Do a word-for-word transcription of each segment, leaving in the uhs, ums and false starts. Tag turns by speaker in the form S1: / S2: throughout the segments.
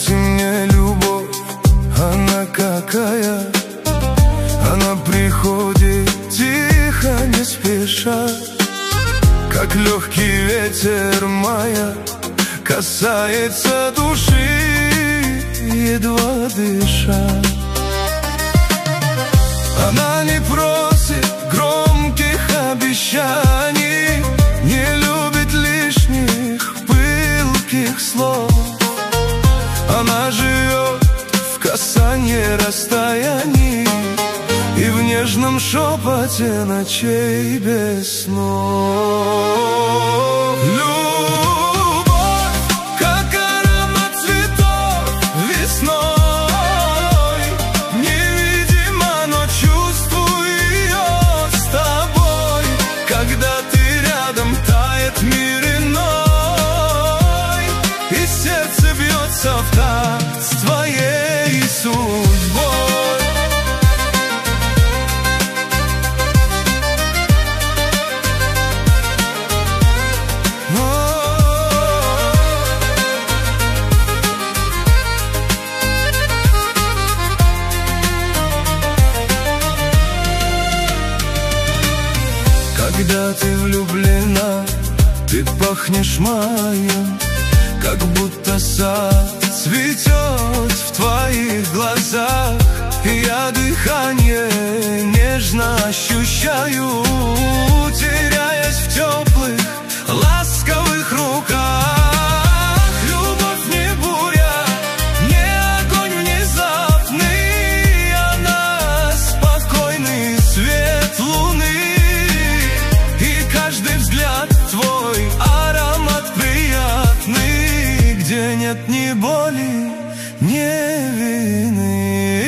S1: Скажите мне, любовь, она какая? Она приходит тихо, не спеша, как легкий ветер мая, касается души, едва дыша. Она не просит громких обещаний, не любит лишних пылких слов. Она живет в касании расстояний и в нежном шепоте ночей без снов. Любовь, как аромат цветов весной, невидимо, но чувствую ее с тобой. Когда ты рядом, тает мир иной, и сердце бьется в такт с твоей судьбой. Когда ты влюблена, ты пахнешь маем, как будто сад цветет в твоих глазах. И я дыхание нежно ощущаю, теряясь в теплых, ласковых руках. Любовь не буря, не огонь внезапный, она спокойный свет луны. Каждый взгляд твой аромат приятный, где нет ни боли, ни вины.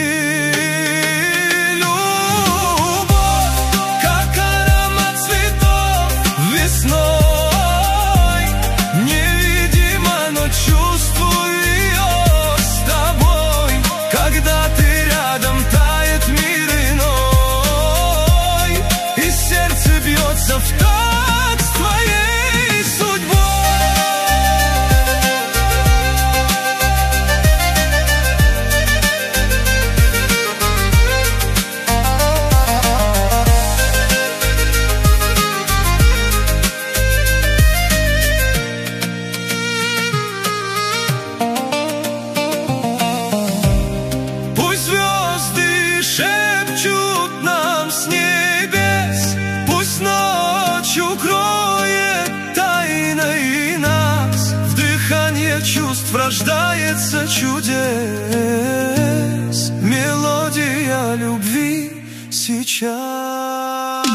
S1: Любовь, как аромат цветов весной, невидимо, но чувствую ее с тобой. Когда ты рядом, тает мир иной, и сердце бьется в такт с твоей судьбой. Пусть звезды шепчут нам с небес, пусть ночь укроет тайной нас, в дыхании чувств рождается чудес, мелодия любви сейчас.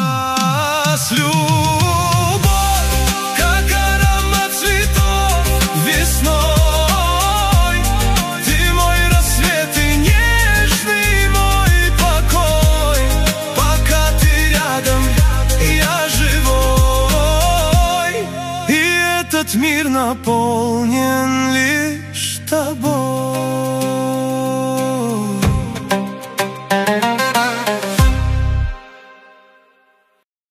S1: Любовь, как аромат цветов весной, ты мой рассвет и нежный мой покой. Пока ты рядом, я живой, и этот мир наполнен лишь тобой.